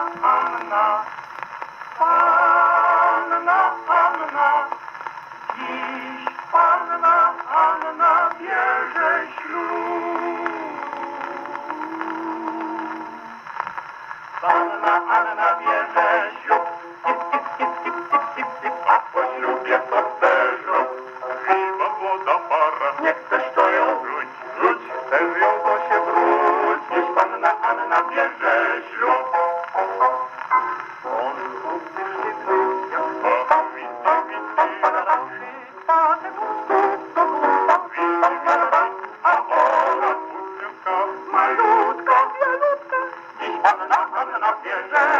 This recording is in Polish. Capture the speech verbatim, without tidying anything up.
Anna, Panna Anna, dziś Panna Anna bierze ślub. Panna Anna bierze ślub, a po ślubie to zderzą. Chyba młoda para, nie chcesz to ją wróć, wróć, chcesz ją to się wróć. Dziś Panna Anna bierze ślub. On chłopcy szybny, jak to windy, windy, patek do góra, windy, windy, a ona wódka, malutka, bielutka. Dziś Panna Anna bierze